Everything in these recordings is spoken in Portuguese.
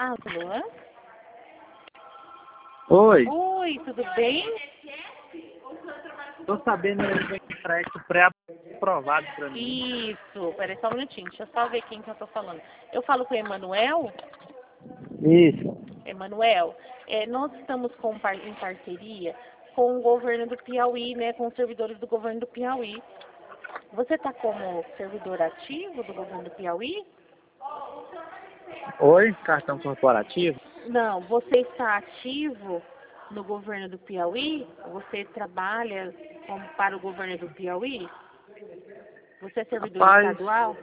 Alô? Oi, Oi, tudo bem? tô sabendo aí do empréstimo pré-aprovado pra mim. Isso, peraí só um minutinho, deixa eu só ver quem que eu tô falando. Eu falo com o Emanuel? Isso. Emanuel, nós estamos em parceria com o governo do Piauí, né, com os servidores do governo do Piauí. Você está como servidor ativo do governo do Piauí? Oi, cartão corporativo? Não, você está ativo no governo do Piauí? Você trabalha para o governo do Piauí? Você é servidor Rapaz, estadual?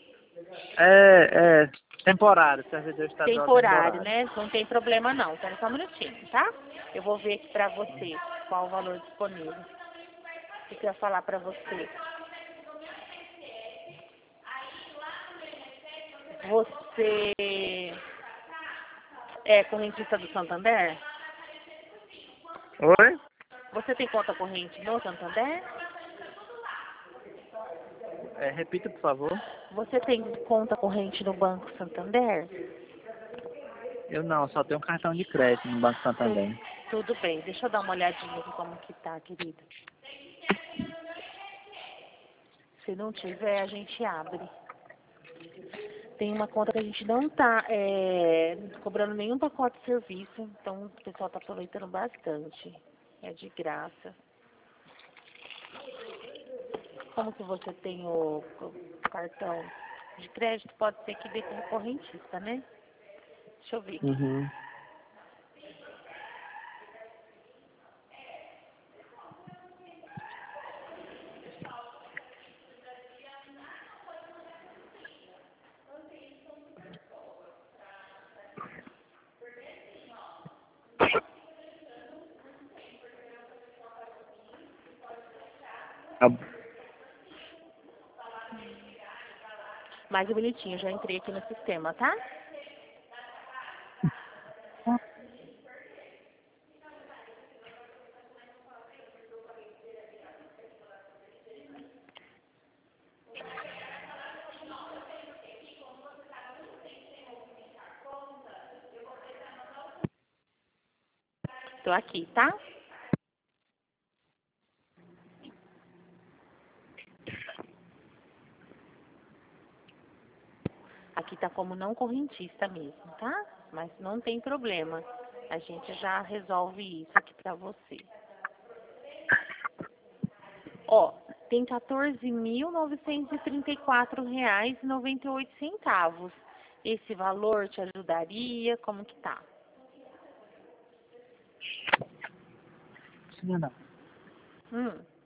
é temporário, servidor estadual Temporário, temporário. né? Não tem problema não. Espera só um minutinho, tá? Eu vou ver aqui pra você qual o valor disponível. O que eu ia falar pra você? Você é correntista do Santander? Oi? Você tem conta corrente no Santander? Repita, por favor. Você tem conta corrente no Banco Santander? Eu não, só tenho cartão de crédito no Banco Tudo, Santander. tudo bem. Deixa eu dar uma olhadinha aqui como que tá, querida. Se não tiver, a gente abre. Tem uma conta que a gente não tá cobrando nenhum pacote de serviço, então o pessoal tá aproveitando bastante. É de graça. Como que você tem o cartão de crédito, pode ser que dê como correntista, né? Deixa eu ver aqui. Uhum. Tá bom. Mais um minutinho, já entrei aqui no sistema, tá? Tô aqui, tá? Aqui tá como não correntista mesmo, tá? Mas não tem problema. A gente já resolve isso aqui pra você. Ó, tem R$ 14.934,98. Esse valor te ajudaria? Como que tá? Não. Hum.